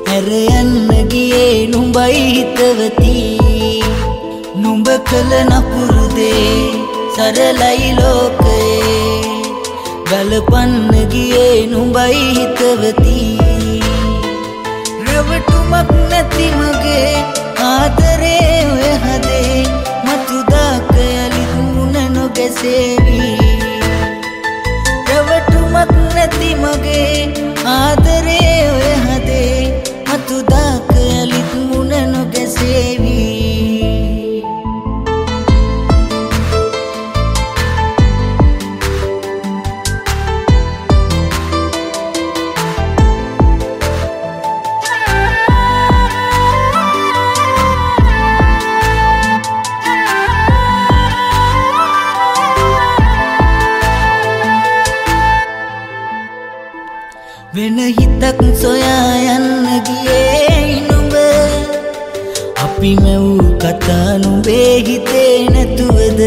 හැර යන්න ගියේ නුඹයි හිතවති නුඹ කළ නපුරු දේ සරලයි ලෝකයේ ගලපන්න ගියේ නුඹයි හිතවති රැවටුමක් නැති මගේ ආදරේ ඔය හදේ මතුදාක යලිත් මුණ නොගැසේවි රැවටුමක් නැති මගේ ආදරේ ඔය හදේ මතුදාක යලිත් මුණ නොගැසේවි වෙන හිතක් සොයා යන්න ගියේ නුඹ අපි මෙව් කතා නුඹේ හිතේ නැතුවද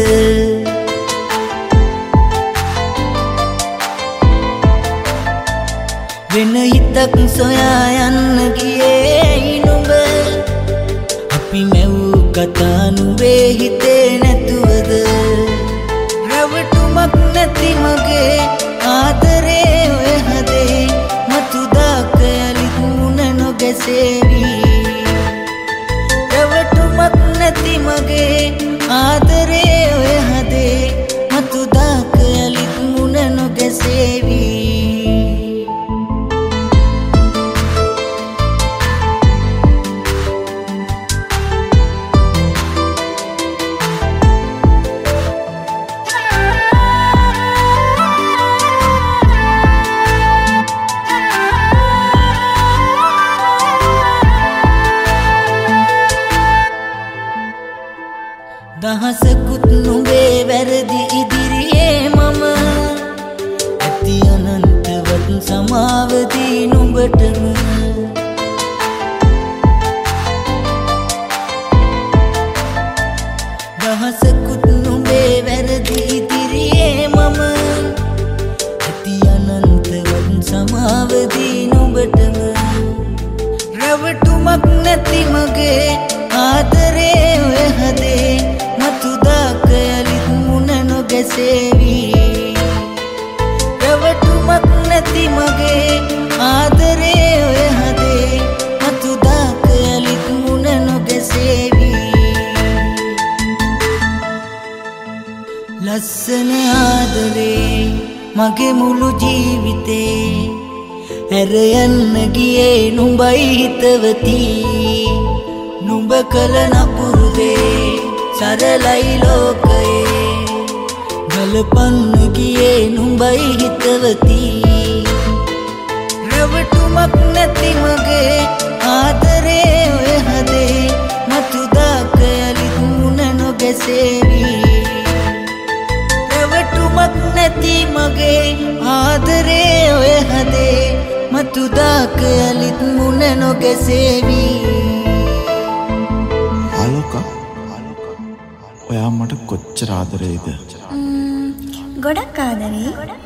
වෙන හිතක් සොයා යන්න ගියේ නුඹ අපි මෙව් කතා නුඹේ හිතේ නැතුවද රැවටුමක් නැති මගේ ආදරේ ඔය හදේ මතුදාක යලිත් මුණ නොගැසේවි රැවටුමක් නැති මගේ ආදරේ ඔය හදේ මතුදාක යලිත් මුණ නොගැසේවි දහසකුත් නුඹේ වැරදි ඉදිරියේ මම ඇති අනන්තවත් සමාවදී නුඹටම දහසකුත් නුඹේ වැරදි ඉදිරියේ මම ඇති අනන්තවත් සමාවදී නුඹටම රැවටුමක් නැති මගේ ආදරේ ඔය හදේ මතුදාක යලිත් මුණ නොගැසේවි රැවටුමක් නැති මගේ ආදරේ ඔය හදේ මතුදාක යලිත් මුණ නොගැසේවි ලස්සන ආදරේ මගේ මුළු ජීවිතේ හැර යන්න ගියේ නුඹයි හිතවති නුඹ කළ නපුරු දේ සරලයි ලෝකයේ ගලපන්න ගියේ නුඹයි හිතවති රැවටුමක් නැති මගේ ආදරේ ඔය හදේ මතුදාක යලිත් මුණ නොගැසේවි රැවටුමක් නැති මගේ ආදරේ ඔය හදේ මතුදාක යලිත් මුණ නොගැසේවි ඔයා මට කොච්චර ආදරේද? ගොඩක් ආදරේ.